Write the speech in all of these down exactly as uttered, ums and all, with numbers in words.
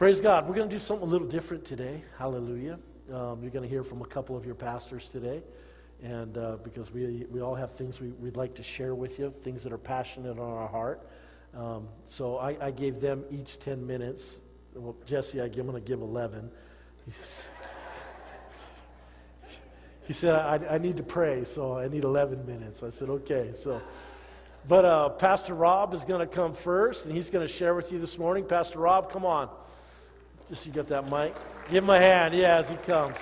Praise God. We're going to do something a little different today. Hallelujah. Um, you're going to hear from a couple of your pastors today. And uh, because we we all have things we, we'd like to share with you, things that are passionate on our heart. Um, so I, I gave them each ten minutes. Well, Jesse, I, I'm going to give eleven. He, just, he said, I, I need to pray, so I need eleven minutes. I said, okay. So, But uh, Pastor Rob is going to come first, and he's going to share with you this morning. Pastor Rob, come on. Just so you got that mic. Give him a hand, yeah, as he comes.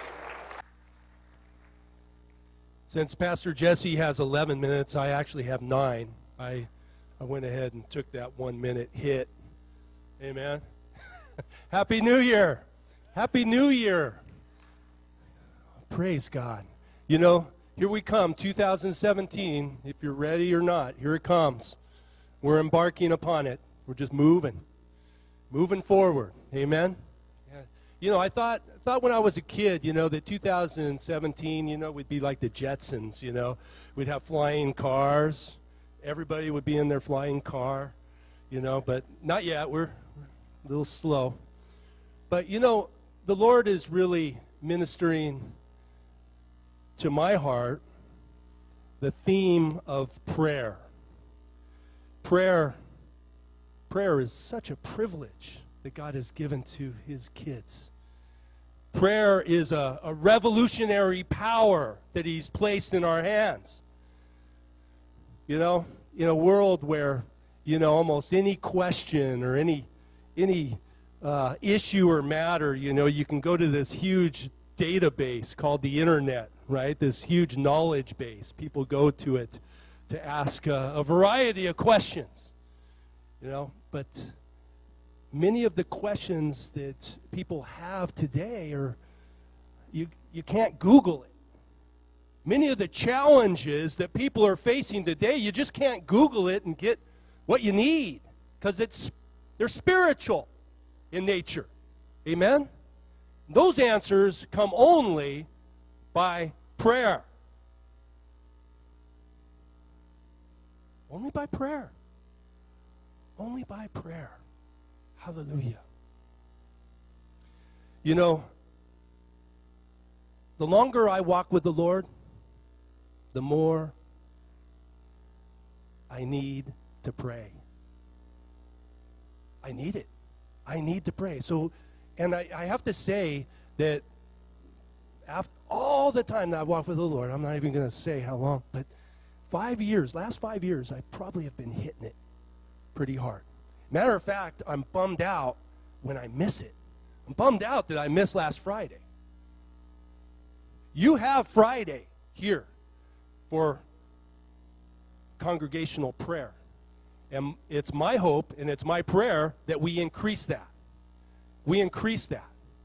Since Pastor Jesse has eleven minutes, I actually have nine. I I went ahead and took that one minute hit. Amen. Happy New Year. Happy New Year. Praise God. You know, here we come, two thousand seventeen. If you're ready or not, here it comes. We're embarking upon it. We're just moving. Moving forward. Amen. You know, I thought thought when I was a kid, you know, that two thousand seventeen, you know, we'd be like the Jetsons, you know. We'd have flying cars. Everybody would be in their flying car, you know, but not yet. We're, we're a little slow. But, you know, the Lord is really ministering to my heart the theme of prayer. Prayer, prayer is such a privilege that God has given to his kids. Prayer is a, a revolutionary power that he's placed in our hands. You know, in a world where, you know, almost any question or any any uh, issue or matter, you know, you can go to this huge database called the internet, right? This huge knowledge base. People go to it to ask uh, a variety of questions, you know, but many of the questions that people have today are, you, you can't Google it. Many of the challenges that people are facing today, you just can't Google it and get what you need because it's they're spiritual in nature. Amen? Those answers come only by prayer. Only by prayer. Only by prayer. Hallelujah. You know, the longer I walk with the Lord, the more I need to pray. I need it. I need to pray. So, and I, I have to say that after all the time that I walk with the Lord, I'm not even going to say how long, but five years, last five years, I probably have been hitting it pretty hard. Matter of fact, I'm bummed out when I miss it. I'm bummed out that I missed last Friday. You have Friday here for congregational prayer. And it's my hope and it's my prayer that we increase that. We increase that.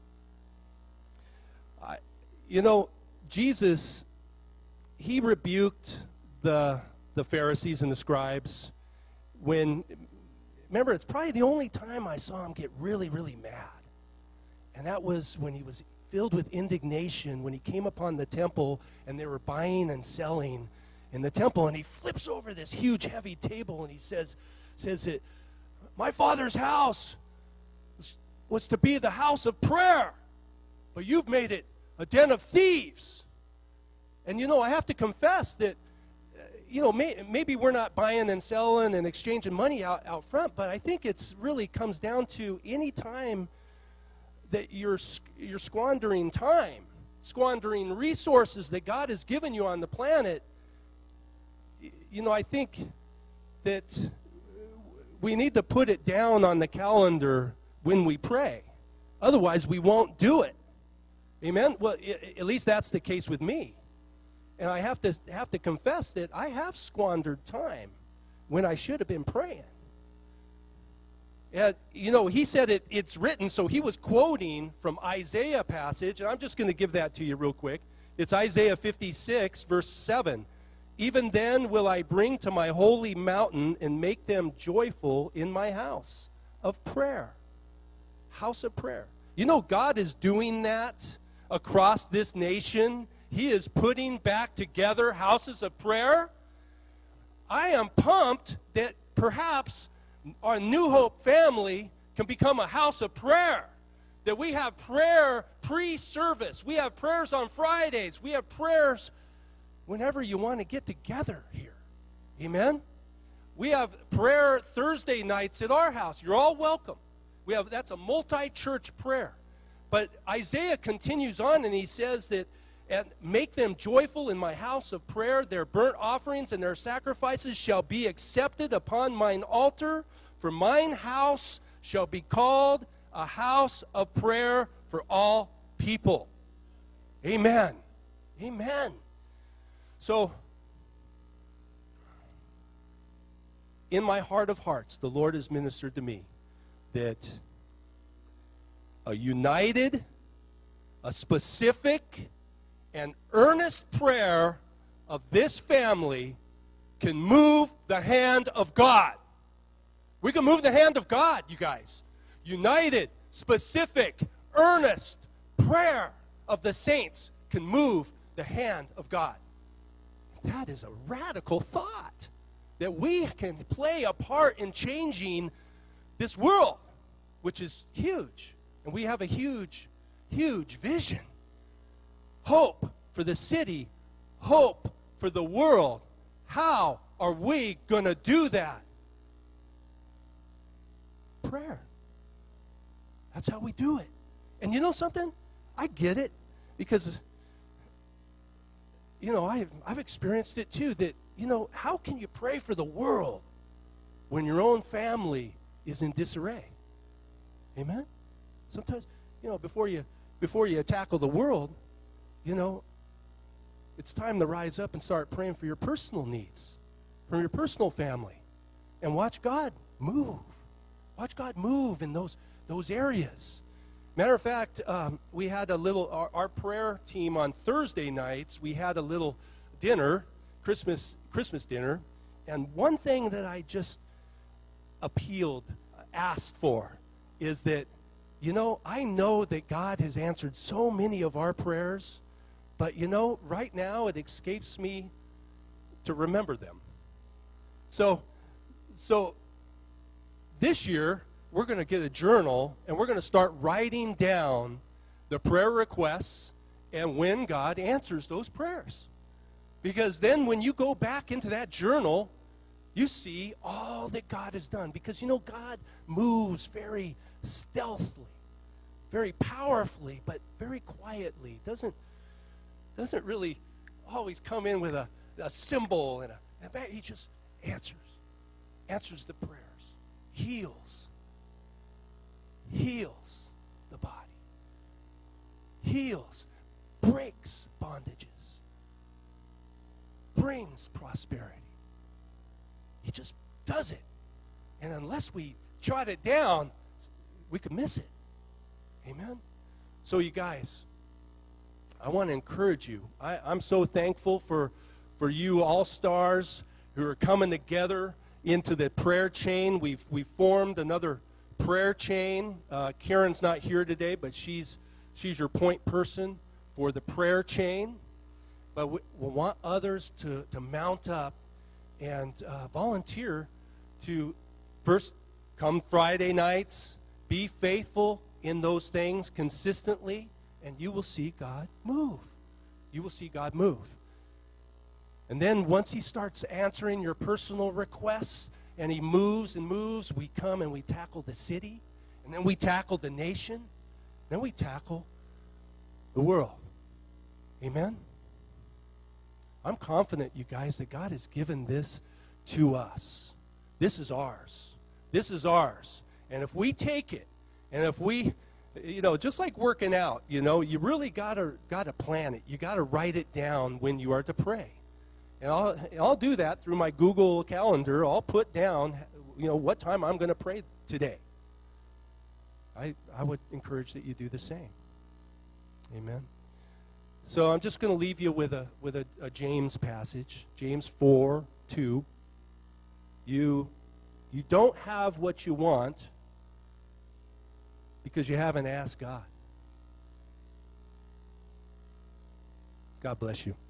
I, you know, Jesus, he rebuked the, the Pharisees and the scribes when... Remember, it's probably the only time I saw him get really, really mad. And that was when he was filled with indignation, when he came upon the temple and they were buying and selling in the temple. And he flips over this huge, heavy table and he says, says that, my Father's house was to be the house of prayer, but you've made it a den of thieves. And, you know, I have to confess that you know, may, maybe we're not buying and selling and exchanging money out, out front, but I think it's really comes down to any time that you're you're squandering time, squandering resources that God has given you on the planet. You know, I think that we need to put it down on the calendar when we pray. Otherwise, we won't do it. Amen? Well, at least that's the case with me. And I have to have to confess that I have squandered time when I should have been praying. And, you know, he said it, it's written, so he was quoting from Isaiah passage, and I'm just going to give that to you real quick. It's Isaiah fifty-six, verse seven. Even then will I bring to my holy mountain and make them joyful in my house of prayer. House of prayer. You know, God is doing that across this nation. He is putting back together houses of prayer. I am pumped that perhaps our New Hope family can become a house of prayer. that we have prayer pre-service. We have prayers on Fridays. We have prayers whenever you want to get together here. Amen? We have prayer Thursday nights at our house. You're all welcome. We have that's a multi-church prayer. But Isaiah continues on and he says that, and make them joyful in my house of prayer. Their burnt offerings and their sacrifices shall be accepted upon mine altar. For mine house shall be called a house of prayer for all people. Amen. Amen. So, in my heart of hearts, the Lord has ministered to me that a united, a specific, and earnest prayer of this family can move the hand of God. We can move the hand of God, you guys. United, specific, earnest prayer of the saints can move the hand of God. That is a radical thought, that we can play a part in changing this world, which is huge. And we have a huge, huge vision. Hope for the city, hope for the world. How are we going to do that? Prayer. That's how we do it. And you know something? I get it because, you know, I've, I've experienced it too, that, you know, how can you pray for the world when your own family is in disarray? Amen? Sometimes, you know, before you, before you tackle the world, you know, it's time to rise up and start praying for your personal needs, for your personal family, and watch God move. Watch God move in those those areas. Matter of fact, um, we had a little, our, our prayer team on Thursday nights, we had a little dinner, Christmas Christmas dinner, and one thing that I just appealed, asked for, is that, you know, I know that God has answered so many of our prayers, but, you know, right now it escapes me to remember them. So, so this year, we're going to get a journal, and we're going to start writing down the prayer requests and when God answers those prayers. Because then when you go back into that journal, you see all that God has done. Because, you know, God moves very stealthily, very powerfully, but very quietly. Doesn't doesn't really always come in with a, a symbol and a, and he just answers, answers the prayers, heals, heals the body, heals, breaks bondages, brings prosperity. He just does it. And unless we jot it down, we could miss it. Amen? So you guys, I want to encourage you. I, I'm so thankful for, for you all-stars who are coming together into the prayer chain. We've, we've formed another prayer chain. Uh, Karen's not here today, but she's, she's your point person for the prayer chain. But we, we want others to, to mount up and uh, volunteer to first come Friday nights, be faithful in those things consistently, and you will see God move. You will see God move. And then once he starts answering your personal requests, and he moves and moves, we come and we tackle the city, and then we tackle the nation, then we tackle the world. Amen? I'm confident, you guys, that God has given this to us. This is ours. This is ours. And if we take it, and if we, you know, just like working out, you know, you really gotta gotta plan it. You gotta write it down when you are to pray. And I'll I'll do that through my Google Calendar. I'll put down, you know, what time I'm going to pray today. I I would encourage that you do the same. Amen. So I'm just going to leave you with a with a, a James passage, James four two. You you don't have what you want because you haven't asked God. God bless you.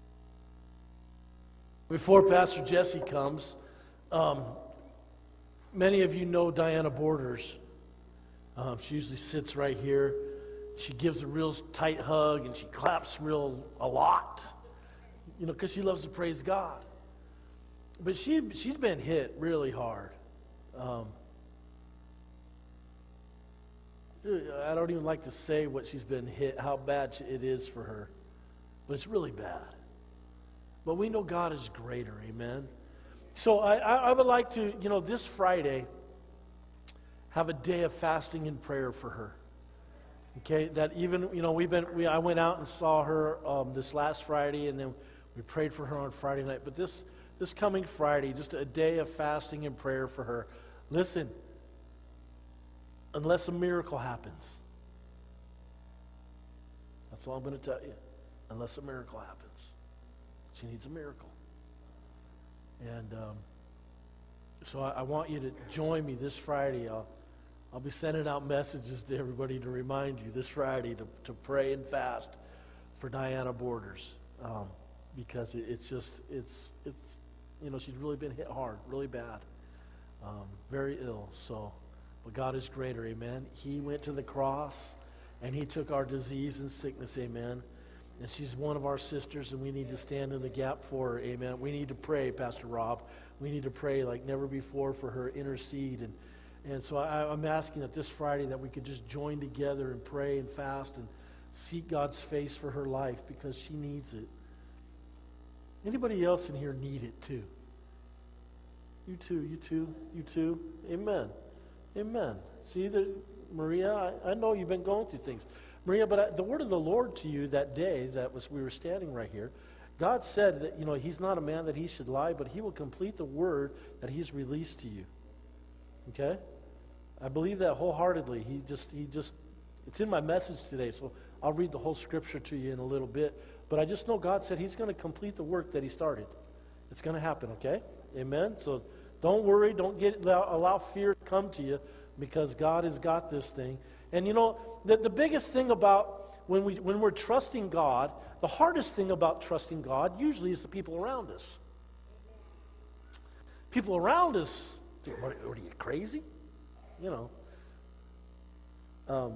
Before Pastor Jesse comes, um, Many of you know Diana Borders. Um, she usually sits right here. She gives a real tight hug and she claps real a lot, you know, because she loves to praise God. But she, she's been hit really hard. Um, I don't even like to say what she's been hit, how bad it is for her. But it's really bad. But we know God is greater, amen? So I, I would like to, you know, this Friday, have a day of fasting and prayer for her. Okay, that even, you know, we've been, we, I went out and saw her um, this last Friday, and then we prayed for her on Friday night. But this, this coming Friday, just a day of fasting and prayer for her. Listen, unless a miracle happens, that's all I'm going to tell you. Unless a miracle happens, she needs a miracle. And um, so I, I want you to join me this Friday. I'll, I'll be sending out messages to everybody to remind you this Friday to, to pray and fast for Diana Borders, um, because it, it's just, it's, it's, you know, she's really been hit hard, really bad, um, very ill. So, but God is greater, amen. He went to the cross, and he took our disease and sickness, amen. And she's one of our sisters, and we need to stand in the gap for her, amen. We need to pray, Pastor Rob. We need to pray like never before for her, intercede. And, and so I, I'm asking that this Friday that we could just join together and pray and fast and seek God's face for her life, because she needs it. Anybody else in here need it too? You too, you too, you too. Amen. Amen. See, the, Maria, I, I know you've been going through things. Maria, but I, the word of the Lord to you that day, that was we were standing right here, God said that, you know, he's not a man that he should lie, but he will complete the word that he's released to you. Okay? I believe that wholeheartedly. He just, he just, it's in my message today, so I'll read the whole scripture to you in a little bit. But I just know God said he's going to complete the work that he started. It's going to happen, okay? Amen? So don't worry. Don't get allow, allow fear to come to you, because God has got this thing. And you know, the, the biggest thing about when, we, when we're trusting God, the hardest thing about trusting God usually is the people around us. People around us think, what, what are you, crazy? You know. Um,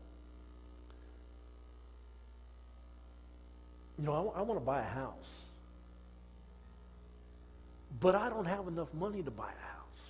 you know, I, I want to buy a house. But I don't have enough money to buy a house.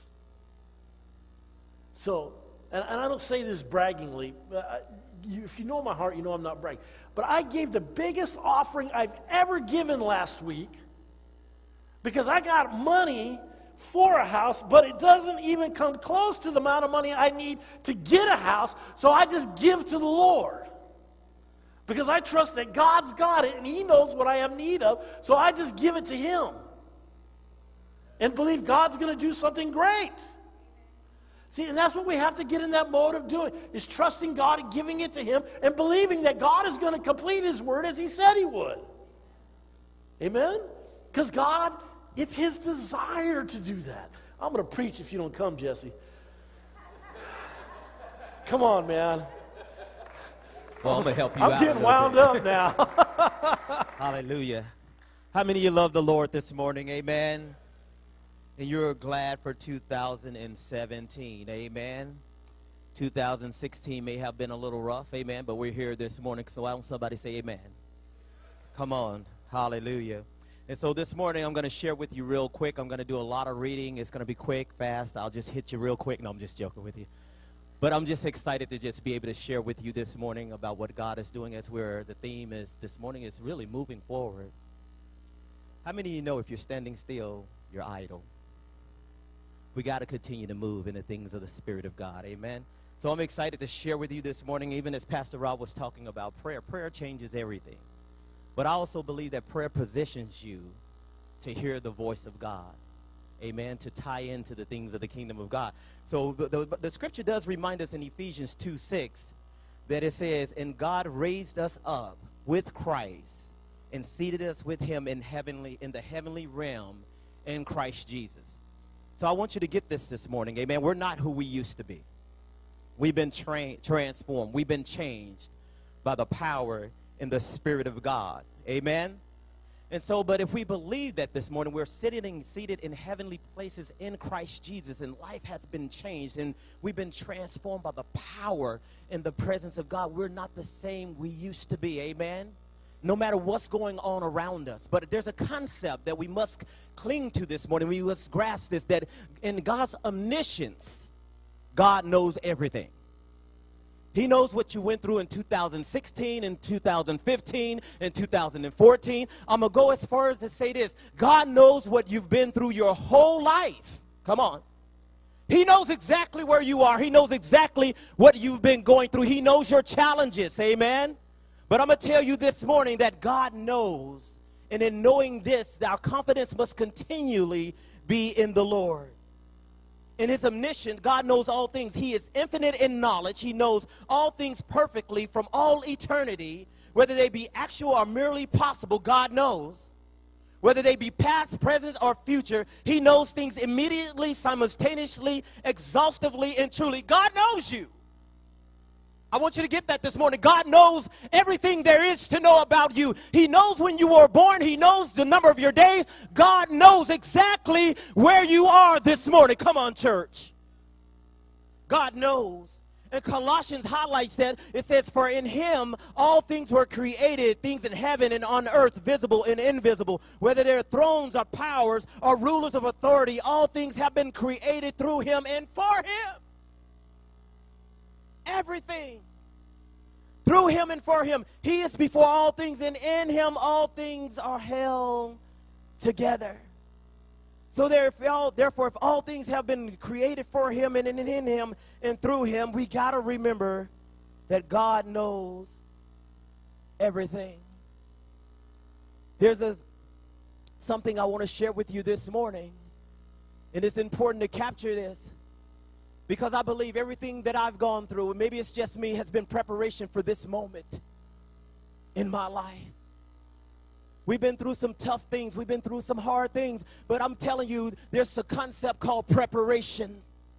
So, and, and I don't say this braggingly. But I, you, if you know my heart, you know I'm not bragging. But I gave the biggest offering I've ever given last week, because I got money for a house, but it doesn't even come close to the amount of money I need to get a house. So I just give to the Lord, because I trust that God's got it and he knows what I have need of. So I just give it to him and believe God's going to do something great. See, and that's what we have to get in that mode of doing, is trusting God and giving it to him and believing that God is going to complete his word as he said he would. Amen? Because God, it's his desire to do that. I'm going to preach if you don't come, Jesse. Come on, man. Well, I'm going to help you I'm out. getting wound bit. up now. Hallelujah. How many of you love the Lord this morning? Amen. And you're glad for two thousand seventeen. Amen. two thousand sixteen may have been a little rough. Amen. But we're here this morning, so I want somebody to say amen. Come on. Hallelujah. And so this morning I'm going to share with you real quick. I'm going to do a lot of reading. It's going to be quick, fast. I'll just hit you real quick. No, I'm just joking with you. But I'm just excited to just be able to share with you this morning about what God is doing, as where the theme is this morning is really moving forward. How many of you know if you're standing still, you're idle? We got to continue to move in the things of the Spirit of God. Amen. So I'm excited to share with you this morning, even as Pastor Rob was talking about prayer. Prayer changes everything. But I also believe that prayer positions you to hear the voice of God. Amen. To tie into the things of the kingdom of God. So the, the, the scripture does remind us in Ephesians two six that it says, and God raised us up with Christ and seated us with him in heavenly in the heavenly realm in Christ Jesus. So I want you to get this this morning. Amen. We're not who we used to be. We've been tra- transformed. We've been changed by the power in the Spirit of God. Amen. And so, but if we believe that this morning we're sitting seated in heavenly places in Christ Jesus, and life has been changed, and we've been transformed by the power and the presence of God, we're not the same we used to be. Amen? No matter what's going on around us. But there's a concept that we must cling to this morning. We must grasp this, that in God's omniscience, God knows everything. He knows what you went through in two thousand sixteen, in two thousand fifteen, in two thousand fourteen. I'm going to go as far as to say this. God knows what you've been through your whole life. Come on. He knows exactly where you are. He knows exactly what you've been going through. He knows your challenges. Amen. But I'm going to tell you this morning that God knows. And in knowing this, our confidence must continually be in the Lord. In his omniscience, God knows all things. He is infinite in knowledge. He knows all things perfectly from all eternity. Whether they be actual or merely possible, God knows. Whether they be past, present, or future, he knows things immediately, simultaneously, exhaustively, and truly. God knows you. I want you to get that this morning. God knows everything there is to know about you. He knows when you were born. He knows the number of your days. God knows exactly where you are this morning. Come on, church. God knows. And Colossians highlights that. It says, for in him all things were created, things in heaven and on earth, visible and invisible. Whether they're thrones or powers or rulers of authority, all things have been created through him and for him. Everything. Through him and for him. He is before all things, and in him all things are held together. So therefore, therefore, if all things have been created for him and in, in him and through him, we got to remember that God knows everything. There's a something I want to share with you this morning, and it's important to capture this. Because I believe everything that I've gone through, and maybe it's just me, has been preparation for this moment in my life. We've been through some tough things. We've been through some hard things. But I'm telling you, there's a concept called preparation.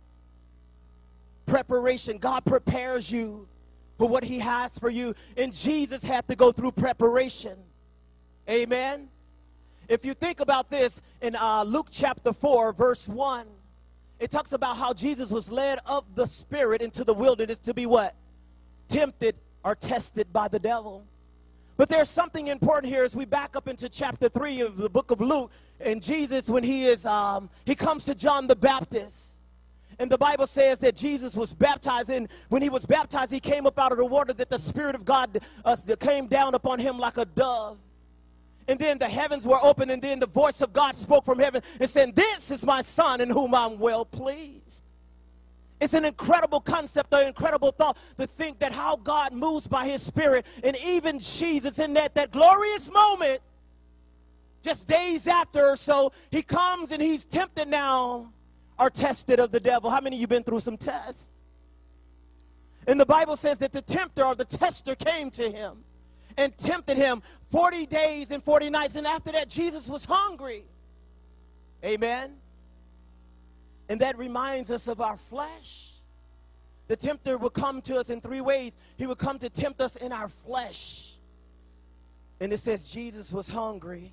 Preparation. God prepares you for what he has for you. And Jesus had to go through preparation. Amen? If you think about this in uh, Luke chapter four, verse one, it talks about how Jesus was led of the Spirit into the wilderness to be what? Tempted or tested by the devil. But there's something important here as we back up into chapter three of the book of Luke. And Jesus, when he is, um, he comes to John the Baptist. And the Bible says that Jesus was baptized. And when he was baptized, he came up out of the water, that the Spirit of God uh, came down upon him like a dove. And then the heavens were open, and then the voice of God spoke from heaven and said, this is my son in whom I'm well pleased. It's an incredible concept, an incredible thought to think that how God moves by his Spirit. And even Jesus in that, that glorious moment, just days after or so, he comes and he's tempted now or tested of the devil. How many of you been through some tests? And the Bible says that the tempter or the tester came to him and tempted him forty days and forty nights. And after that, Jesus was hungry. Amen. And that reminds us of our flesh. The tempter would come to us in three ways. He would come to tempt us in our flesh. And it says Jesus was hungry.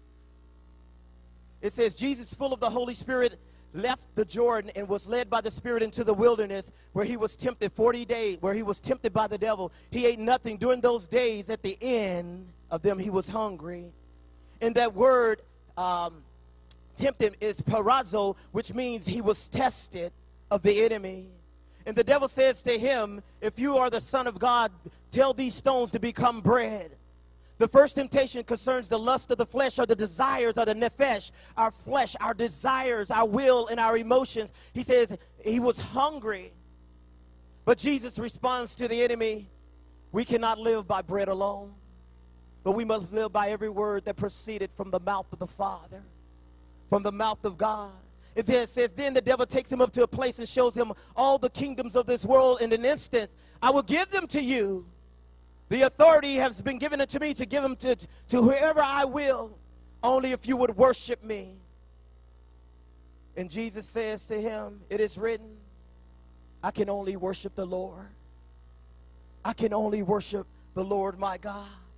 It says Jesus, full of the Holy Spirit, left the Jordan and was led by the Spirit into the wilderness, where he was tempted forty days, where he was tempted by the devil. He ate nothing during those days. At the end of them, he was hungry. And that word, um, tempted, is parazo, which means he was tested of the enemy. And the devil says to him, if you are the Son of God, tell these stones to become bread. The first temptation concerns the lust of the flesh, or the desires, or the nephesh, our flesh, our desires, our will, and our emotions. He says he was hungry. But Jesus responds to the enemy, we cannot live by bread alone, but we must live by every word that proceeded from the mouth of the Father, from the mouth of God. It then says, then the devil takes him up to a place and shows him all the kingdoms of this world in an instant. I will give them to you. The authority has been given unto me to give them to, to whoever I will, only if you would worship me. And Jesus says to him, it is written, I can only worship the Lord. I can only worship the Lord my God.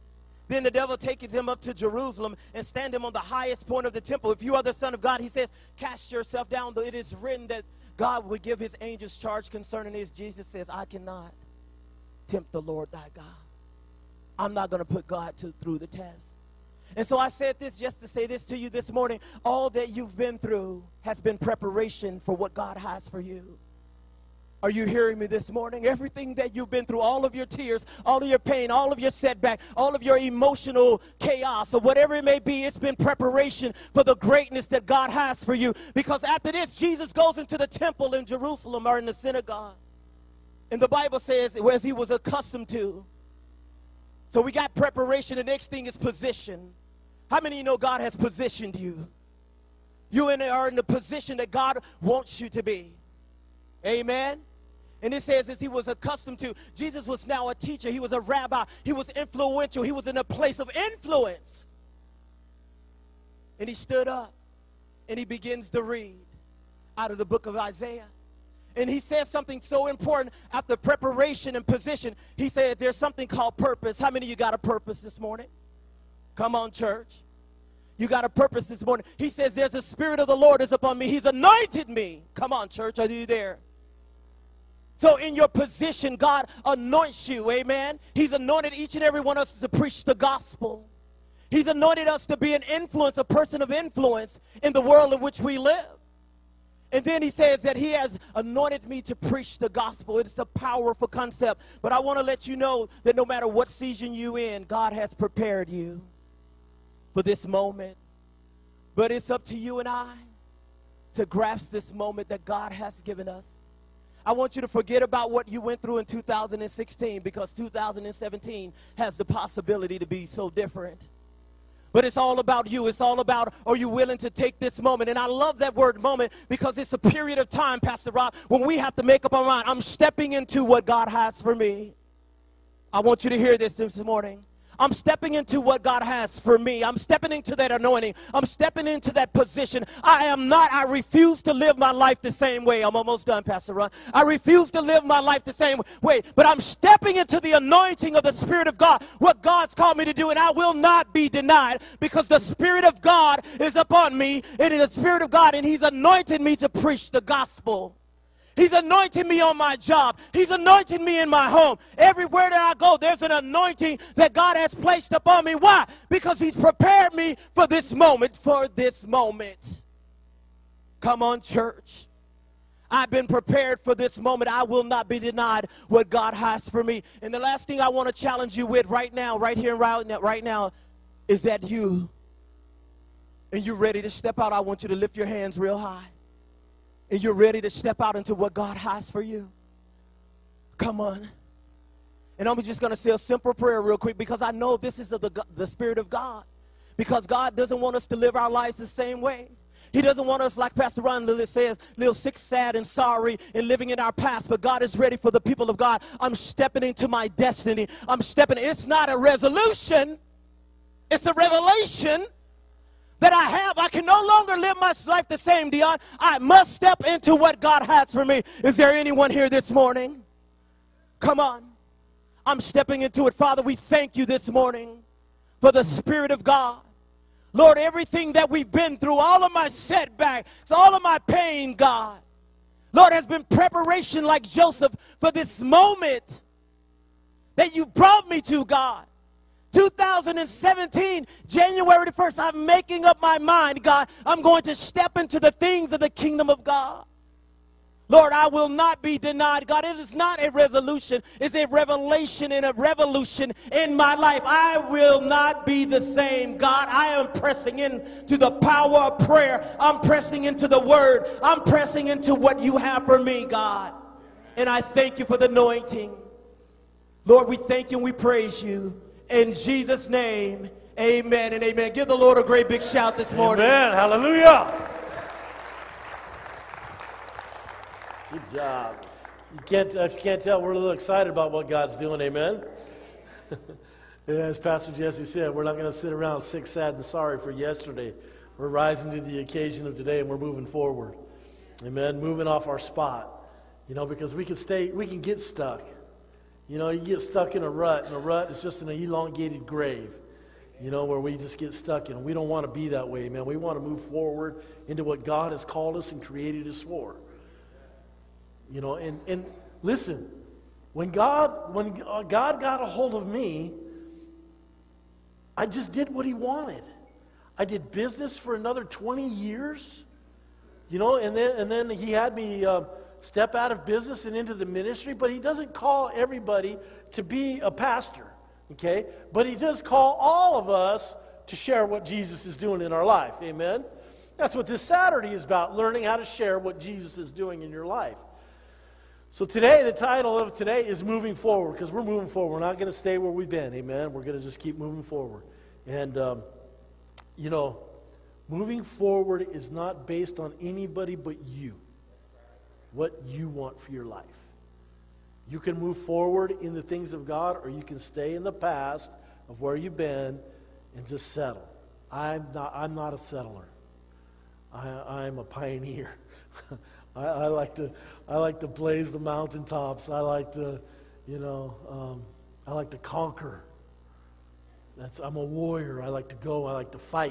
Then the devil takes him up to Jerusalem and stand him on the highest point of the temple. If you are the Son of God, he says, cast yourself down. Though it is written that God would give his angels charge concerning this. Jesus says, I cannot tempt the Lord thy God. I'm not going to put God to, through the test. And so I said this just to say this to you this morning. All that you've been through has been preparation for what God has for you. Are you hearing me this morning? Everything that you've been through, all of your tears, all of your pain, all of your setback, all of your emotional chaos, or whatever it may be, it's been preparation for the greatness that God has for you. Because after this, Jesus goes into the temple in Jerusalem or in the synagogue. And the Bible says, as he was accustomed to. So we got preparation. The next thing is position. How many of you know God has positioned you? You are in the position that God wants you to be. Amen. And it says, as he was accustomed to, Jesus was now a teacher. He was a rabbi. He was influential. He was in a place of influence. And he stood up and he begins to read out of the book of Isaiah. And he says something so important after preparation and position. He said, there's something called purpose. How many of you got a purpose this morning? Come on, church. You got a purpose this morning. He says, there's a Spirit of the Lord is upon me. He's anointed me. Come on, church. Are you there? So in your position, God anoints you, amen? He's anointed each and every one of us to preach the gospel. He's anointed us to be an influence, a person of influence in the world in which we live. And then he says that he has anointed me to preach the gospel. It's a powerful concept. But I want to let you know that no matter what season you're in, God has prepared you for this moment. But it's up to you and I to grasp this moment that God has given us. I want you to forget about what you went through in two thousand sixteen, because two thousand seventeen has the possibility to be so different. But it's all about you. It's all about, are you willing to take this moment? And I love that word moment, because it's a period of time, Pastor Rob, when we have to make up our mind. I'm stepping into what God has for me. I want you to hear this this morning. I'm stepping into what God has for me. I'm stepping into that anointing. I'm stepping into that position. I am not, I refuse to live my life the same way. I'm almost done, Pastor Ron. I refuse to live my life the same way. But I'm stepping into the anointing of the Spirit of God, what God's called me to do, and I will not be denied, because the Spirit of God is upon me. It is the Spirit of God, and he's anointed me to preach the gospel. He's anointing me on my job. He's anointing me in my home. Everywhere that I go, there's an anointing that God has placed upon me. Why? Because he's prepared me for this moment, for this moment. Come on, church. I've been prepared for this moment. I will not be denied what God has for me. And the last thing I want to challenge you with right now, right here and right now, right now, is that you, and you're ready to step out. I want you to lift your hands real high. And you're ready to step out into what God has for you. Come on. And I'm just going to say a simple prayer real quick, because I know this is the, the Spirit of God. Because God doesn't want us to live our lives the same way. He doesn't want us, like Pastor Ron Lilly says, live sick, sad, and sorry, and living in our past. But God is ready for the people of God. I'm stepping into my destiny. I'm stepping. It's not a resolution. It's a revelation that I have. I can no longer live my life the same, Dion. I must step into what God has for me. Is there anyone here this morning? Come on. I'm stepping into it. Father, we thank you this morning for the Spirit of God. Lord, everything that we've been through, all of my setbacks, all of my pain, God, Lord, has been preparation like Joseph for this moment that you brought me to, God. two thousand seventeen, January the first, I'm making up my mind, God. I'm going to step into the things of the kingdom of God. Lord, I will not be denied. God, it is not a resolution. It's a revelation and a revolution in my life. I will not be the same. God, I am pressing into the power of prayer. I'm pressing into the word. I'm pressing into what you have for me, God. And I thank you for the anointing. Lord, we thank you and we praise you. In Jesus' name, amen and amen. Give the Lord a great big shout this morning. Amen. Hallelujah. Good job. You can't, if you can't tell, we're a little excited about what God's doing. Amen. As Pastor Jesse said, we're not going to sit around sick, sad, and sorry for yesterday. We're rising to the occasion of today, and we're moving forward. Amen. Moving off our spot. You know, because we can stay, we can get stuck. You know, you get stuck in a rut, and a rut is just an elongated grave. you know, where we just get stuck in. We don't want to be that way, man. We want to move forward into what God has called us and created us for. You know, and, and listen, when God, when God got a hold of me, I just did what he wanted. I did business for another twenty years, you know, and then, and then he had me uh, step out of business and into the ministry, but he doesn't call everybody to be a pastor, okay? But he does call all of us to share what Jesus is doing in our life, amen? That's what this Saturday is about, learning how to share what Jesus is doing in your life. So today, the title of today is Moving Forward, because we're moving forward. We're not going to stay where we've been, amen? We're going to just keep moving forward. And, um, you know, moving forward is not based on anybody but you, what you want for your life. You can move forward in the things of God, or you can stay in the past of where you've been and just settle. I'm not, I'm not a settler. I, I'm a pioneer. I, I like to, I like to blaze the mountaintops. I like to, you know, um, I like to conquer. That's, I'm a warrior. I like to go. I like to fight.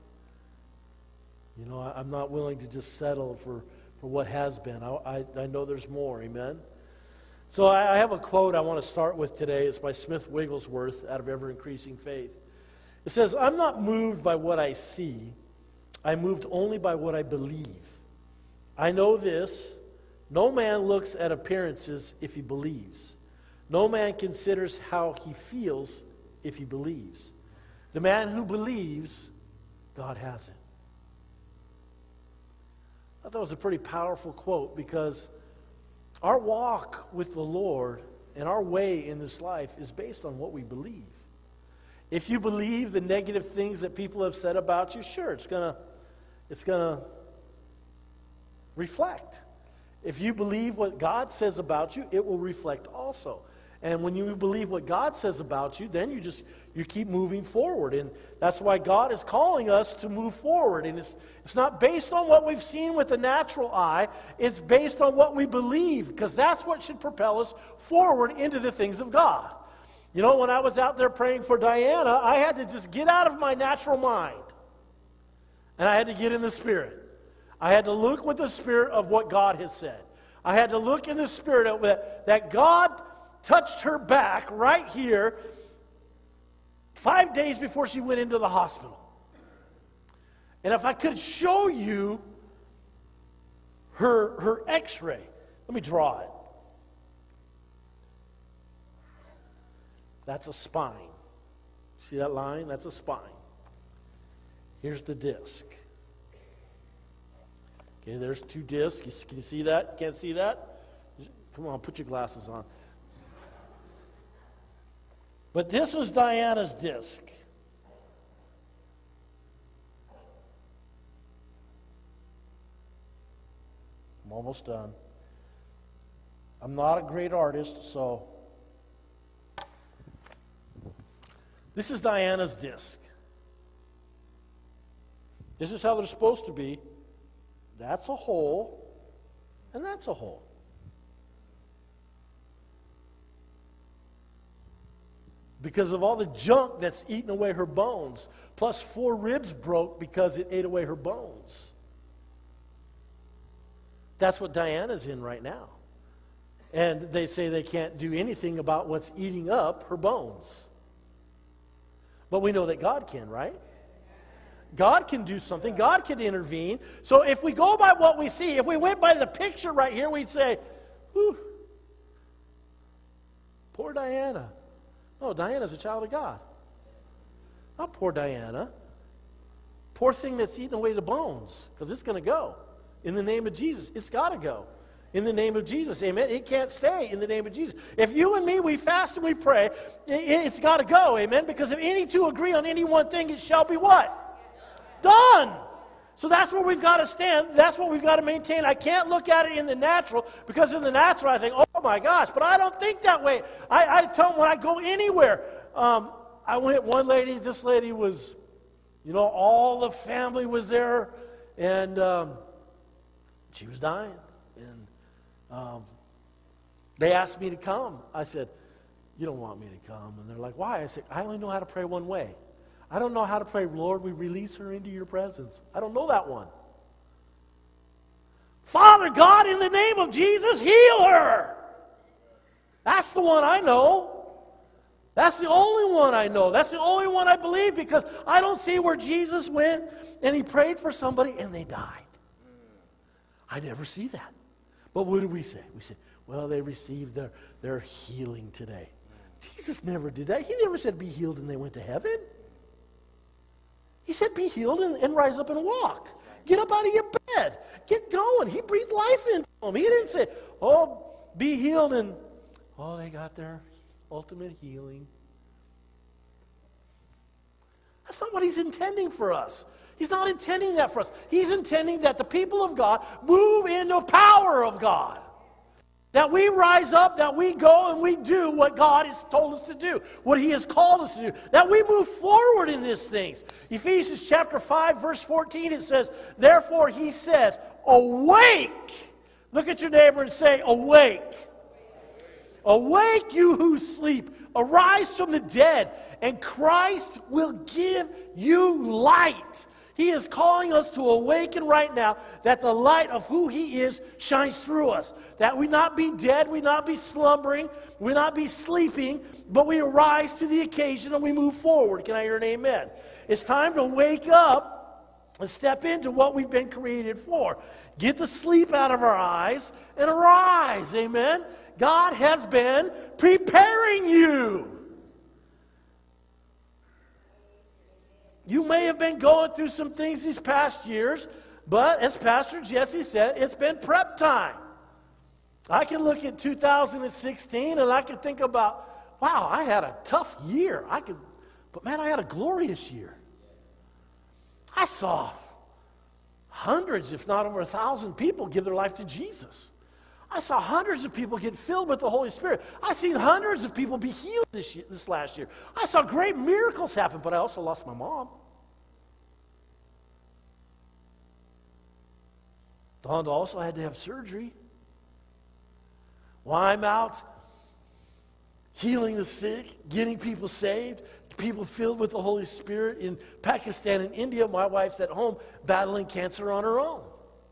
You know, I, I'm not willing to just settle for, for what has been. I, I, I know there's more. Amen. So I, I have a quote I want to start with today. It's by Smith Wigglesworth out of Ever Increasing Faith. It says, "I'm not moved by what I see. I'm moved only by what I believe. I know this, no man looks at appearances if he believes. No man considers how he feels if he believes. The man who believes, God has it." I thought it was a pretty powerful quote, because our walk with the Lord and our way in this life is based on what we believe. If you believe the negative things that people have said about you, sure, it's gonna, it's gonna reflect. If you believe what God says about you, it will reflect also. And when you believe what God says about you, then you just, you keep moving forward. And that's why God is calling us to move forward. And it's, it's not based on what we've seen with the natural eye. It's based on what we believe, because that's what should propel us forward into the things of God. You know, when I was out there praying for Diana, I had to just get out of my natural mind. And I had to get in the Spirit. I had to look with the Spirit of what God has said. I had to look in the Spirit of that, that God touched her back right here five days before she went into the hospital. And if I could show you her, her x-ray, let me draw it. That's a spine. See that line? That's a spine. Here's the disc. Okay, there's two discs. You, can you see that? Can't see that? Come on, put your glasses on. But this is Diana's disc. I'm almost done. I'm not a great artist, so this is Diana's disc. This is how they're supposed to be. That's a hole, and that's a hole. Because of all the junk that's eaten away her bones, plus four ribs broke because it ate away her bones. That's what Diana's in right now. And they say they can't do anything about what's eating up her bones. But we know that God can, right? God can do something. God can intervene. So if we go by what we see, if we went by the picture right here, we'd say, whew, poor Diana. No, Diana's a child of God. Not poor Diana. Poor thing that's eating away the bones, because it's going to go. In the name of Jesus, it's got to go. In the name of Jesus, amen. It can't stay in the name of Jesus. If you and me, we fast and we pray, it's got to go, amen. Because if any two agree on any one thing, it shall be what? Done. So that's where we've got to stand. That's what we've got to maintain. I can't look at it in the natural, because in the natural I think, oh my gosh, but I don't think that way. I, I tell them when I go anywhere. Um, I went, one lady, this lady was, you know, all the family was there, and um, she was dying. And um, they asked me to come. I said, you don't want me to come. And they're like, why? I said, I only know how to pray one way. I don't know how to pray, Lord, we release her into your presence. I don't know that one. Father God, in the name of Jesus, heal her. That's the one I know. That's the only one I know. That's the only one I believe, because I don't see where Jesus went and he prayed for somebody and they died. I never see that. But what do we say? We say, well, they received their, their healing today. Jesus never did that. He never said be healed and they went to heaven. He said be healed and, and rise up and walk. Get up out of your bed. Get going. He breathed life into them. He didn't say, oh, be healed and, oh, they got their ultimate healing. That's not what he's intending for us. He's not intending that for us. He's intending that the people of God move in the power of God. That we rise up, that we go and we do what God has told us to do, what he has called us to do. That we move forward in these things. Ephesians chapter five, verse fourteen, it says, therefore he says, awake. Look at your neighbor and say, awake. Awake, you who sleep. Arise from the dead, and Christ will give you light. He is calling us to awaken right now, that the light of who he is shines through us. That we not be dead, we not be slumbering, we not be sleeping, but we arise to the occasion and we move forward. Can I hear an amen? It's time to wake up and step into what we've been created for. Get the sleep out of our eyes and arise. Amen? God has been preparing you. You may have been going through some things these past years, but as Pastor Jesse said, it's been prep time. I can look at two thousand sixteen and I can think about, wow, I had a tough year. I could, but man, I had a glorious year. I saw hundreds, if not over a thousand people give their life to Jesus. I saw hundreds of people get filled with the Holy Spirit. I seen hundreds of people be healed this year, this last year. I saw great miracles happen, but I also lost my mom. Donda also had to have surgery. While I'm out healing the sick, getting people saved, people filled with the Holy Spirit in Pakistan and India, my wife's at home battling cancer on her own.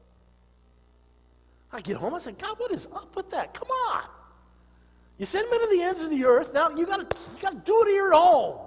I get home, I say, God, what is up with that? Come on. You send me to the ends of the earth, now you gotta you gotta do it here at home.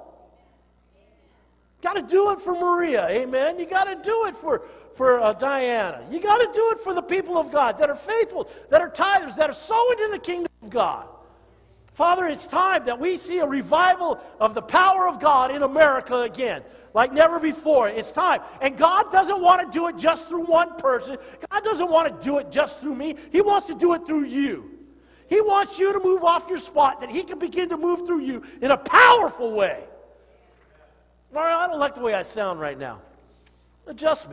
Gotta do it for Maria, amen. You gotta do it for, for uh, Diana. You gotta do it for the people of God that are faithful, that are tithers, that are sowing in the kingdom of God. Father, it's time that we see a revival of the power of God in America again, like never before. It's time. And God doesn't want to do it just through one person. God doesn't want to do it just through me. He wants to do it through you. He wants you to move off your spot, that he can begin to move through you in a powerful way. Mario, I don't like the way I sound right now. Adjust me.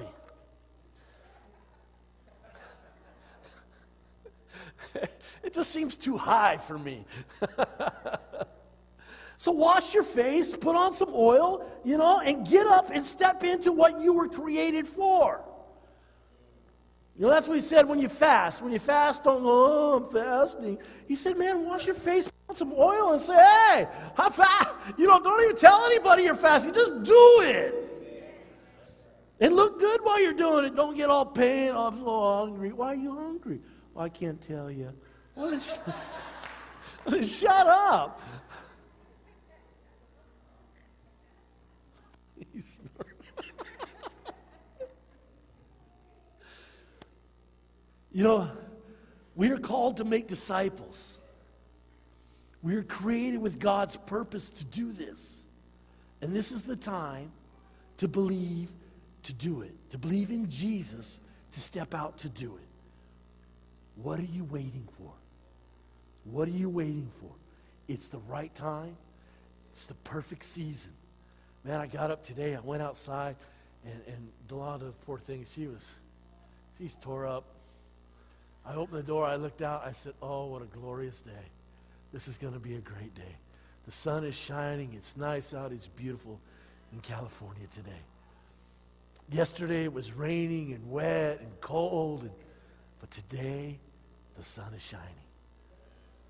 It just seems too high for me. So wash your face, put on some oil, you know, and get up and step into what you were created for. You know, that's what he said when you fast. When you fast, don't go, oh, I'm fasting. He said, man, wash your face, put on some oil, and say, hey, I'm fast. You know, don't even tell anybody you're fasting. Just do it. And look good while you're doing it. Don't get all pain. Oh, I'm so hungry. Why are you hungry? Well, I can't tell you. Well, then shut up. You know, we are called to make disciples. We are created with God's purpose to do this. And this is the time to believe, to do it. To believe in Jesus, to step out to do it. What are you waiting for? What are you waiting for? It's the right time. It's the perfect season. Man, I got up today. I went outside, and, and Delonda, poor thing, she was, she's tore up. I opened the door. I looked out. I said, oh, what a glorious day. This is going to be a great day. The sun is shining. It's nice out. It's beautiful in California today. Yesterday it was raining and wet and cold, and, but today the sun is shining.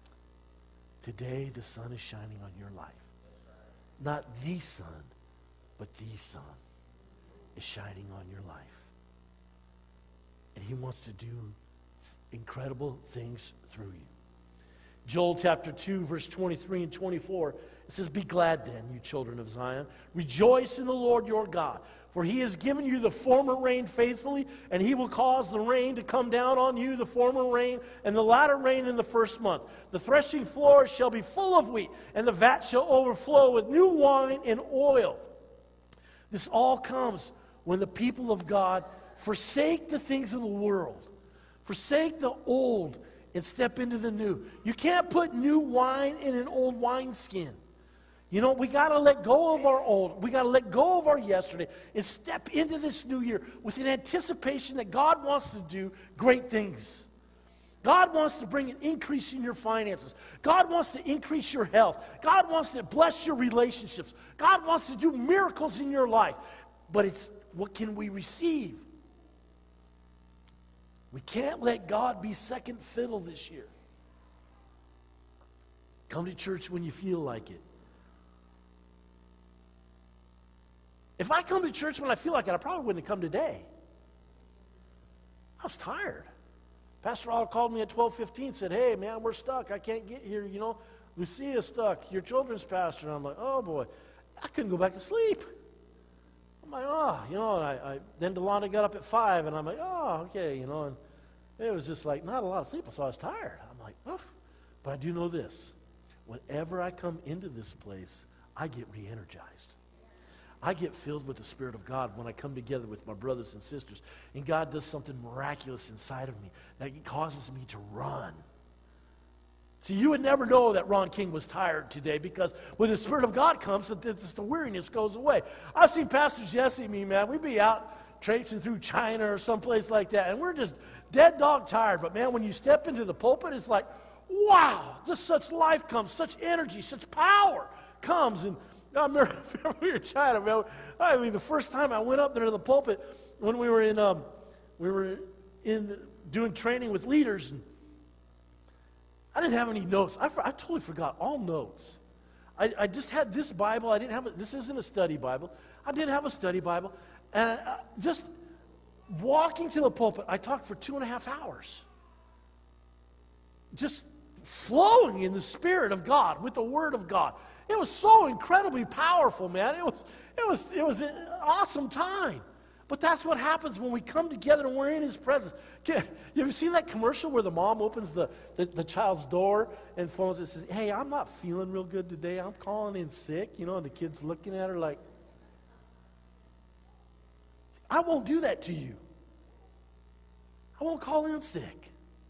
Today the sun is shining on your life. Not the sun, but the sun is shining on your life. And he wants to do incredible things through you. Joel chapter two, verse twenty-three and twenty-four, it says, "Be glad then, you children of Zion. Rejoice in the Lord your God. For he has given you the former rain faithfully, and he will cause the rain to come down on you, the former rain and the latter rain in the first month. The threshing floor shall be full of wheat, and the vat shall overflow with new wine and oil." This all comes when the people of God forsake the things of the world, forsake the old, and step into the new. You can't put new wine in an old wineskin. You know, we got to let go of our old. We got to let go of our yesterday and step into this new year with an anticipation that God wants to do great things. God wants to bring an increase in your finances. God wants to increase your health. God wants to bless your relationships. God wants to do miracles in your life. But it's, what can we receive? We can't let God be second fiddle this year. Come to church when you feel like it. If I come to church when I feel like it, I probably wouldn't have come today. I was tired. Pastor Otto called me at twelve fifteen and said, "Hey, man, we're stuck. I can't get here, you know. Lucia's stuck, your children's pastor." And I'm like, "Oh, boy." I couldn't go back to sleep. I'm like, oh, you know, I, I, then Delonda got up at five, and I'm like, oh, okay, you know, and it was just like not a lot of sleep, so I was tired. I'm like, oh, but I do know this. Whenever I come into this place, I get re-energized. I get filled with the Spirit of God when I come together with my brothers and sisters, and God does something miraculous inside of me that causes me to run. See, you would never know that Ron King was tired today because when the Spirit of God comes, the, the weariness goes away. I've seen Pastor Jesse and me, man, we'd be out traipsing through China or someplace like that, and we're just dead dog tired. But, man, when you step into the pulpit, it's like, wow, just such life comes, such energy, such power comes. And I remember we were in China, man. I mean, the first time I went up there to the pulpit when we were in, um, we were in doing training with leaders, and I didn't have any notes. I, I totally forgot all notes. I, I just had this Bible. I didn't have a, this isn't a study Bible. I didn't have a study Bible, and I, just walking to the pulpit, I talked for two and a half hours, just flowing in the Spirit of God with the Word of God. It was so incredibly powerful, man. It was, it was, it was an awesome time. But that's what happens when we come together and we're in His presence. You ever seen that commercial where the mom opens the, the, the child's door and phones and says, "Hey, I'm not feeling real good today. I'm calling in sick," you know, and the kid's looking at her like, I won't do that to you. I won't call in sick.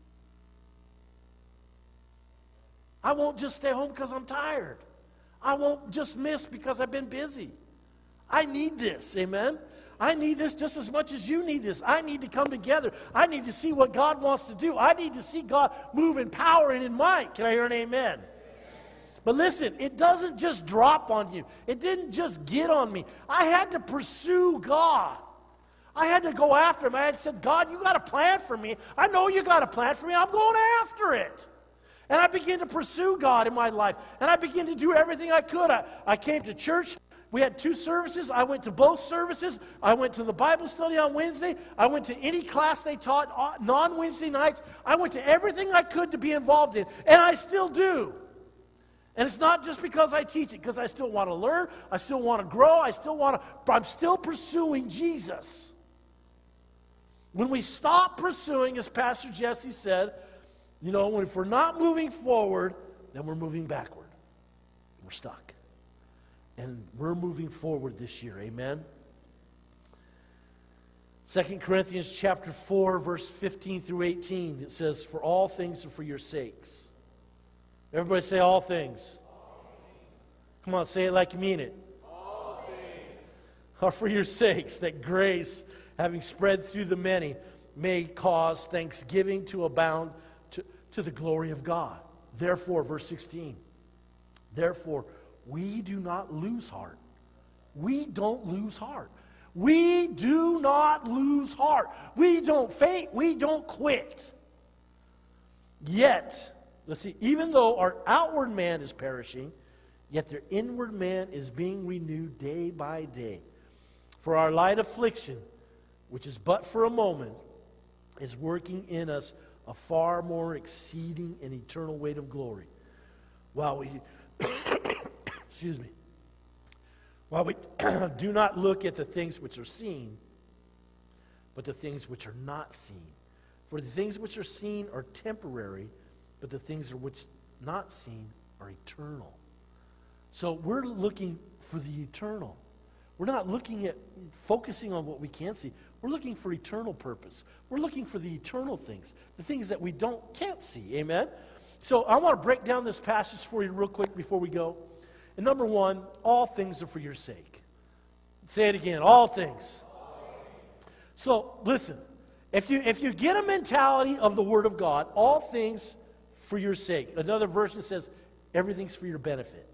I won't just stay home because I'm tired. I won't just miss because I've been busy. I need this, amen? I need this just as much as you need this. I need to come together. I need to see what God wants to do. I need to see God move in power and in might. Can I hear an amen? But listen, it doesn't just drop on you. It didn't just get on me. I had to pursue God. I had to go after Him. I had said, "God, you got a plan for me. I know you got a plan for me. I'm going after it." And I began to pursue God in my life. And I began to do everything I could. I, I came to church. We had two services. I went to both services. I went to the Bible study on Wednesday. I went to any class they taught non-Wednesday nights. I went to everything I could to be involved in. And I still do. And it's not just because I teach it, because I still want to learn. I still want to grow. I still want to, but I'm still pursuing Jesus. When we stop pursuing, as Pastor Jesse said, you know, if we're not moving forward, then we're moving backward. We're stuck. And we're moving forward this year. Amen? Second Corinthians chapter four, verse fifteen through eighteen. It says, "For all things are for your sakes." Everybody say all things. All things. Come on, say it like you mean it. All things are for your sakes, that grace, having spread through the many, may cause thanksgiving to abound to, to the glory of God. Therefore, verse sixteen, therefore, we do not lose heart. We don't lose heart. We do not lose heart. We don't faint. We don't quit. Yet, let's see, even though our outward man is perishing, yet their inward man is being renewed day by day. For our light affliction, which is but for a moment, is working in us a far more exceeding and eternal weight of glory. While we, excuse me, while we do not look at the things which are seen, but the things which are not seen. For the things which are seen are temporary, but the things which are not seen are eternal. So we're looking for the eternal. We're not looking at focusing on what we can't see. We're looking for eternal purpose. We're looking for the eternal things, the things that we don't can't see. Amen? So I want to break down this passage for you real quick before we go. And number one, all things are for your sake. Say it again, all things. So listen, if you if you get a mentality of the Word of God, all things for your sake. Another version says, everything's for your benefit.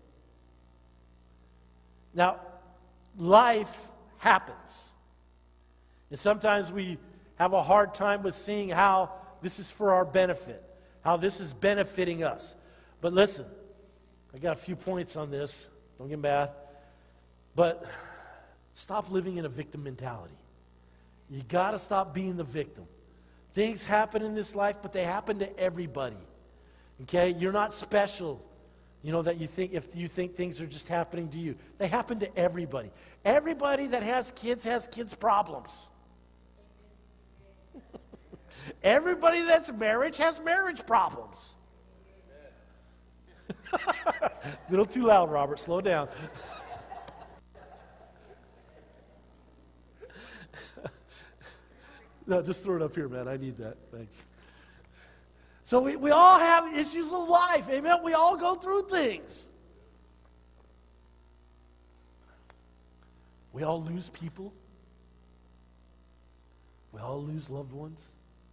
Now, life happens. And sometimes we have a hard time with seeing how this is for our benefit, how this is benefiting us. But listen, I got a few points on this. Don't get mad. But stop living in a victim mentality. You got to stop being the victim. Things happen in this life, but they happen to everybody. Okay? You're not special. You know, that you think, if you think things are just happening to you. They happen to everybody. Everybody that has kids has kids' problems. Everybody that's married has marriage problems. A little too loud, Robert. Slow down. No, just throw it up here, man. I need that. Thanks. So we, we all have issues of life. Amen? We all go through things. We all lose people. We all lose loved ones.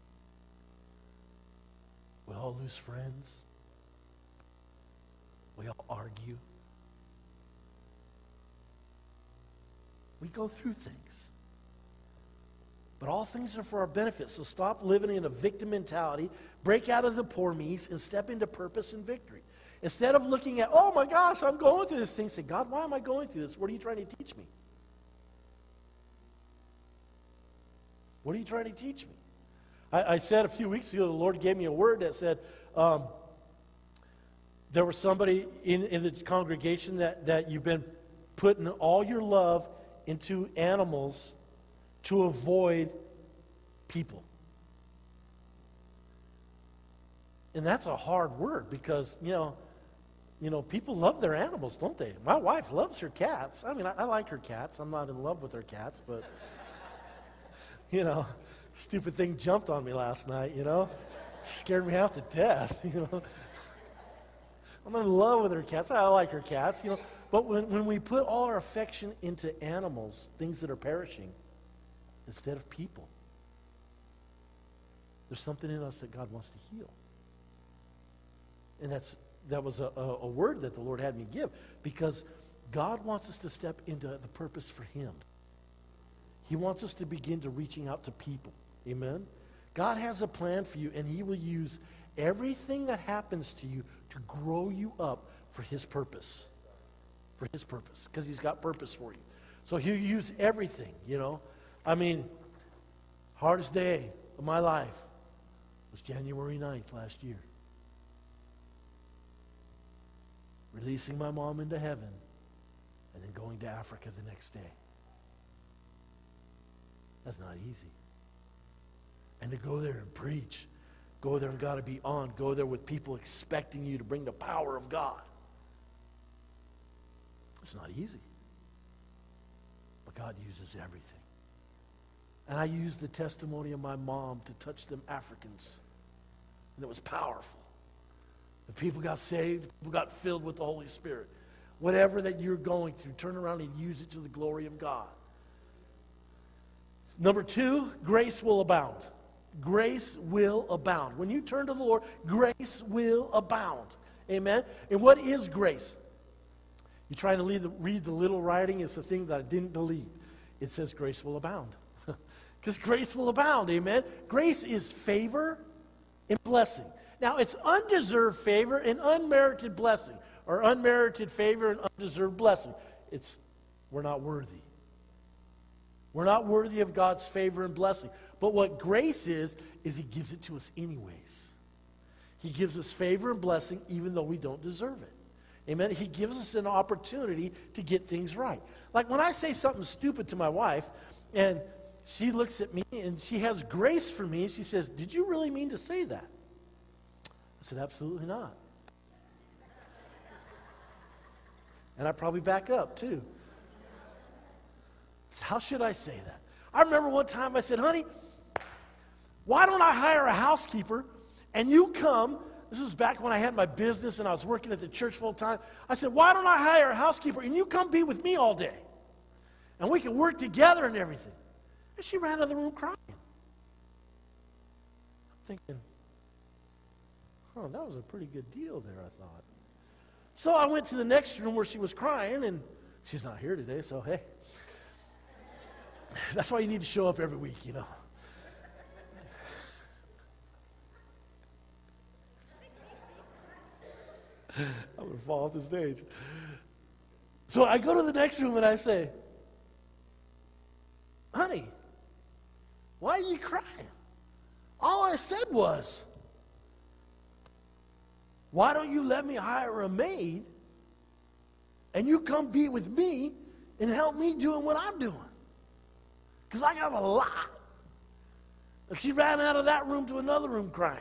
We all lose friends. We all argue. We go through things. But all things are for our benefit. So stop living in a victim mentality. Break out of the poor me's and step into purpose and victory. Instead of looking at, oh my gosh, I'm going through this thing, say, God, why am I going through this? What are you trying to teach me? What are you trying to teach me? I, I said a few weeks ago, the Lord gave me a word that said, um, there was somebody in, in the congregation that, that you've been putting all your love into animals to avoid people. And that's a hard word because, you know, you know, people love their animals, don't they? My wife loves her cats. I mean, I, I like her cats. I'm not in love with her cats, but, you know, stupid thing jumped on me last night, you know. Scared me half to death, you know. I'm in love with her cats. I like her cats, you know. But when, when we put all our affection into animals, things that are perishing, instead of people, there's something in us that God wants to heal. And that's that was a, a, a word that the Lord had me give, because God wants us to step into the purpose for Him. He wants us to begin to reaching out to people. Amen? God has a plan for you, and He will use everything that happens to you to grow you up for His purpose. For His purpose, because He's got purpose for you. So He'll use everything, you know. I mean, hardest day of my life was January ninth last year. Releasing my mom into heaven and then going to Africa the next day. That's not easy. And to go there and preach, go there and got to be on, go there with people expecting you to bring the power of God. It's not easy. But God uses everything. And I used the testimony of my mom to touch them Africans. And it was powerful. The people got saved. People got filled with the Holy Spirit. Whatever that you're going through, turn around and use it to the glory of God. Number two, grace will abound. Grace will abound. When you turn to the Lord, grace will abound. Amen? And what is grace? You're trying to read the, read the little writing. It's the thing that I didn't delete. It says grace will abound. Because grace will abound, amen? Grace is favor and blessing. Now, it's undeserved favor and unmerited blessing. or unmerited favor and undeserved blessing. It's, we're not worthy. We're not worthy of God's favor and blessing. But what grace is, is He gives it to us anyways. He gives us favor and blessing even though we don't deserve it. Amen? He gives us an opportunity to get things right. Like when I say something stupid to my wife, and she looks at me and she has grace for me, she says, "Did you really mean to say that?" I said, "Absolutely not." And I probably back up too. So how should I say that? I remember one time I said, "Honey, why don't I hire a housekeeper and you come?" This was back when I had my business and I was working at the church full time. I said, "Why don't I hire a housekeeper and you come be with me all day? And we can work together and everything." And she ran out of the room crying. I'm thinking, oh, that was a pretty good deal there, I thought. So I went to the next room where she was crying, and she's not here today, so hey. That's why you need to show up every week, you know. I'm going to fall off the stage. So I go to the next room and I say, "Honey, why are you crying? All I said was, why don't you let me hire a maid and you come be with me and help me doing what I'm doing? Because I got a lot." And she ran out of that room to another room crying.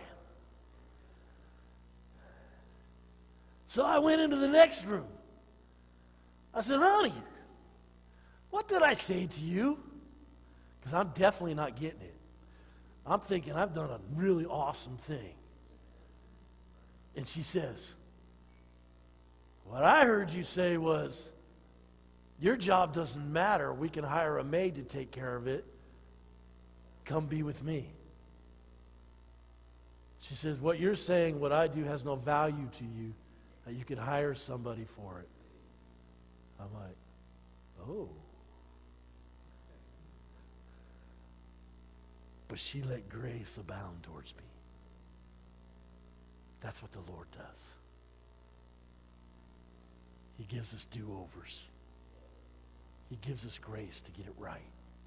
So I went into the next room. I said, "Honey, what did I say to you?" Because I'm definitely not getting it. I'm thinking I've done a really awesome thing. And she says, "What I heard you say was, your job doesn't matter. We can hire a maid to take care of it. Come be with me." She says, "What you're saying, what I do, has no value to you, that you could hire somebody for it." I'm like, oh. But she let grace abound towards me. That's what the Lord does. He gives us do-overs. He gives us grace to get it right.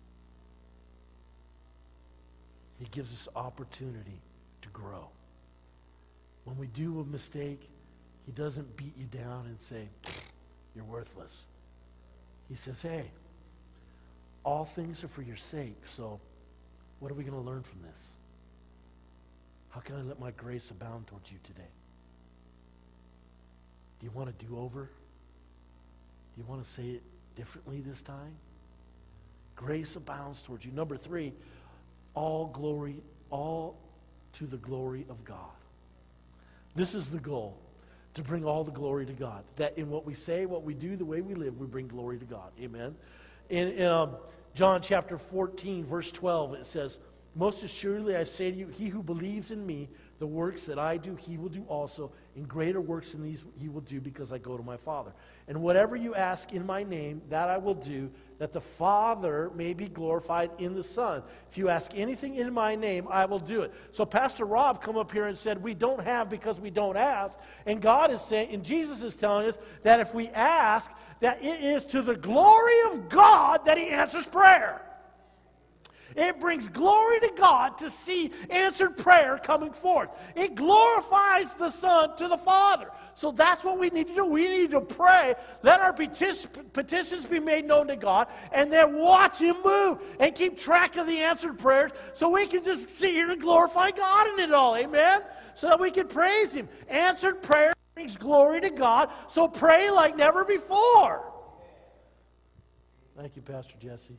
He gives us opportunity to grow. When we do a mistake, He doesn't beat you down and say, "You're worthless." He says, "Hey, all things are for your sake, so what are we going to learn from this? How can I let my grace abound towards you today? Do you want a do-over? Do you want to say it differently this time?" Grace abounds towards you. Number three, all glory, all to the glory of God. This is the goal, to bring all the glory to God. That in what we say, what we do, the way we live, we bring glory to God. Amen. In, in um, John chapter fourteen, verse twelve, it says, "Most assuredly I say to you, he who believes in me, the works that I do, he will do also. And greater works than these he will do, because I go to my Father. And whatever you ask in my name, that I will do, that the Father may be glorified in the Son. If you ask anything in my name, I will do it." So Pastor Rob come up here and said, we don't have because we don't ask. And God is saying, and Jesus is telling us, that if we ask, that it is to the glory of God that He answers prayer. It brings glory to God to see answered prayer coming forth. It glorifies the Son to the Father. So that's what we need to do. We need to pray. Let our petitions be made known to God, and then watch Him move and keep track of the answered prayers so we can just sit here and glorify God in it all. Amen? So that we can praise Him. Answered prayer brings glory to God, so pray like never before. Thank you, Pastor Jesse.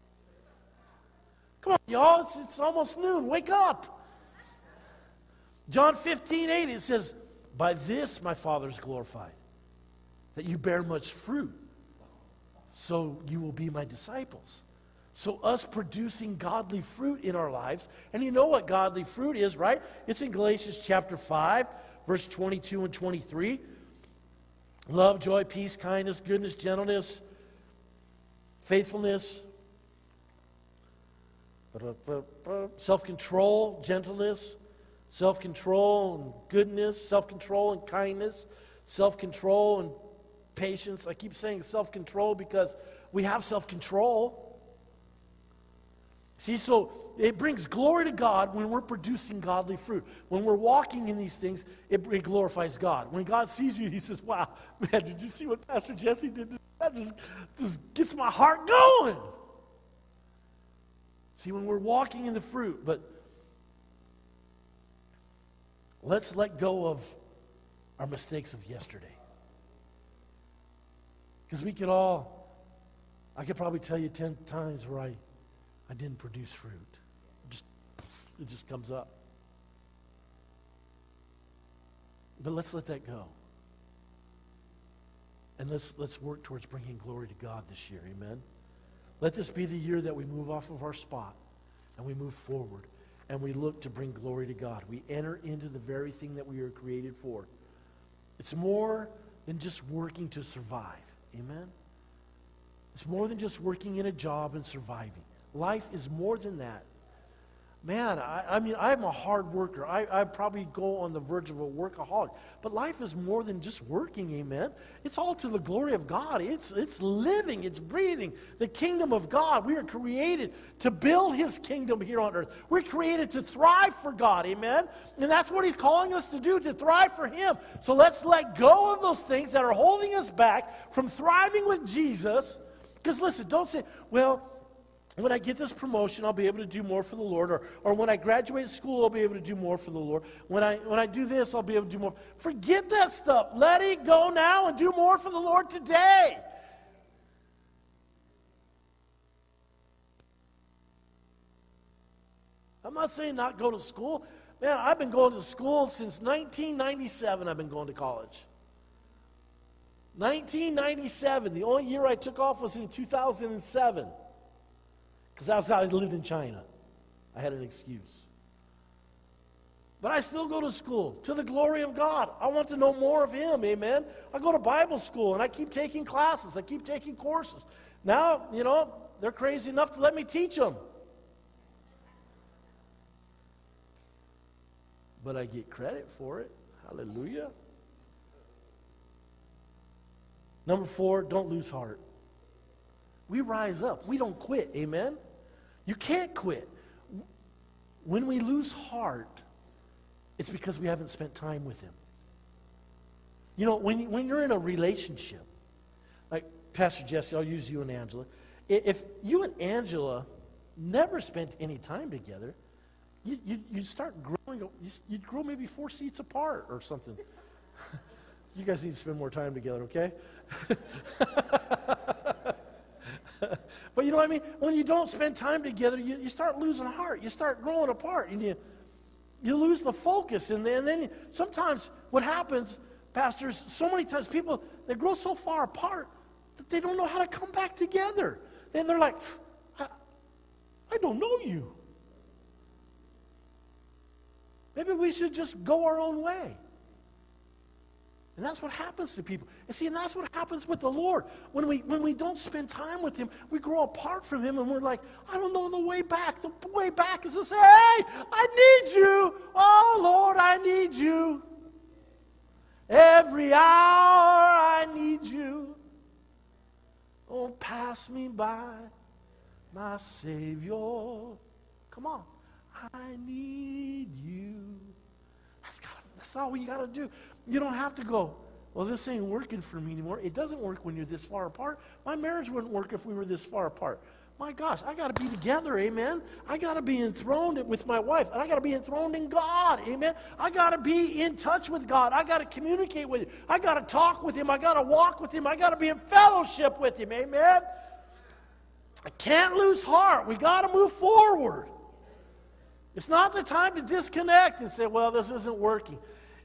Come on, y'all. It's, it's almost noon. Wake up. John fifteen eight, it says, "By this my Father is glorified, that you bear much fruit, so you will be my disciples." So us producing godly fruit in our lives, and you know what godly fruit is, right? It's in Galatians chapter five, verse twenty-two and twenty-three. Love, joy, peace, kindness, goodness, gentleness, faithfulness, self-control, gentleness, self-control and goodness, self-control and kindness, self-control and patience. I keep saying self-control because we have self-control. See, so it brings glory to God when we're producing godly fruit. When we're walking in these things, it, it glorifies God. When God sees you, he says, wow, man, did you see what Pastor Jesse did? That just, just gets my heart going. See, when we're walking in the fruit, but let's let go of our mistakes of yesterday. Because we could all, I could probably tell you ten times where I, I didn't produce fruit. It just, it just comes up. But let's let that go. And let's, let's work towards bringing glory to God this year, amen? Let this be the year that we move off of our spot and we move forward and we look to bring glory to God. We enter into the very thing that we were created for. It's more than just working to survive, amen? It's more than just working in a job and surviving. Life is more than that. Man, I, I mean, I'm a hard worker. I, I probably go on the verge of a workaholic. But life is more than just working, amen? It's all to the glory of God. It's, it's living. It's breathing. The kingdom of God. We are created to build his kingdom here on earth. We're created to thrive for God, amen? And that's what he's calling us to do, to thrive for him. So let's let go of those things that are holding us back from thriving with Jesus. Because listen, don't say, well, when I get this promotion, I'll be able to do more for the Lord. Or, or when I graduate school, I'll be able to do more for the Lord. When I, when I do this, I'll be able to do more. Forget that stuff. Let it go now and do more for the Lord today. I'm not saying not go to school. Man, I've been going to school since nineteen ninety-seven. I've been going to college. nineteen ninety-seven. The only year I took off was in two thousand seven. Because that's how I lived in China. I had an excuse. But I still go to school to the glory of God. I want to know more of him, amen? I go to Bible school, and I keep taking classes. I keep taking courses. Now, you know, they're crazy enough to let me teach them. But I get credit for it. Hallelujah. Number four, don't lose heart. We rise up. We don't quit. Amen? You can't quit. When we lose heart, it's because we haven't spent time with him. You know, when, when you're in a relationship, like Pastor Jesse, I'll use you and Angela. If you and Angela never spent any time together, you, you, you'd start growing, you'd grow maybe four seats apart or something. You guys need to spend more time together, okay? But you know what I mean? When you don't spend time together, you, you start losing heart. You start growing apart, and you you lose the focus. And then, and then you, sometimes what happens, pastors, so many times people, they grow so far apart that they don't know how to come back together. And they're like, I, I don't know you. Maybe we should just go our own way. And that's what happens to people. And see, and that's what happens with the Lord. When we when we don't spend time with him, we grow apart from him, and we're like, I don't know the way back. The way back is to say, hey, I need you. Oh, Lord, I need you. Every hour I need you. Don't pass me by, my Savior. Come on. I need you. That's, gotta, that's all you got to do. You don't have to go, well, this ain't working for me anymore. It doesn't work when you're this far apart. My marriage wouldn't work if we were this far apart. My gosh, I got to be together, amen? I got to be enthroned with my wife, and I got to be enthroned in God, amen? I got to be in touch with God. I got to communicate with him. I got to talk with him. I got to walk with him. I got to be in fellowship with him, amen? I can't lose heart. We got to move forward. It's not the time to disconnect and say, well, this isn't working.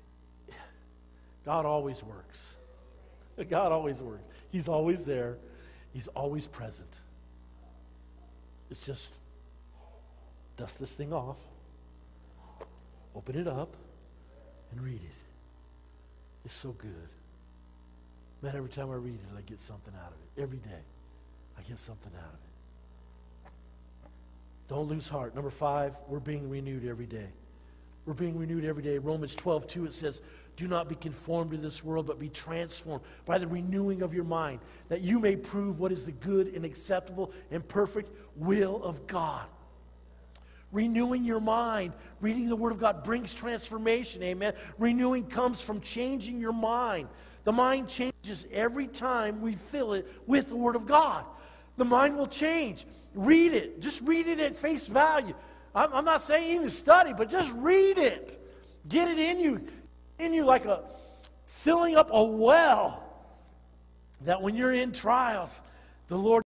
God always works. God always works. He's always there. He's always present. It's just dust this thing off, open it up, and read it. It's so good. Man, every time I read it, I get something out of it. Every day, I get something out of it. Don't lose heart. Number five, we're being renewed every day. We're being renewed every day. Romans twelve two, it says, Do not be conformed to this world, but be transformed by the renewing of your mind, that you may prove what is the good and acceptable and perfect will of God. Renewing your mind, reading the Word of God brings transformation, amen. Renewing comes from changing your mind. The mind changes every time we fill it with the Word of God. The mind will change. Read it. Just read it at face value. I'm, I'm not saying even study, but just read it. Get it in you, in you like a filling up a well, that when you're in trials, the Lord